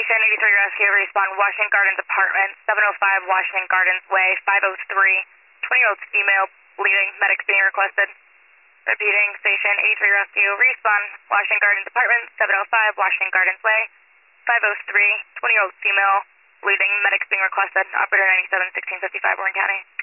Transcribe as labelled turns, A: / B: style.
A: Station 83 Rescue, respond Washington Gardens Apartment, 705 Washington Gardens Way, 503, 20-year-old female, bleeding, medics being requested. Repeating, Station 83 Rescue, respond Washington Gardens Apartment, 705 Washington Gardens Way, 503, 20-year-old female, bleeding, medics being requested. Operator 97, 1655, Warren County.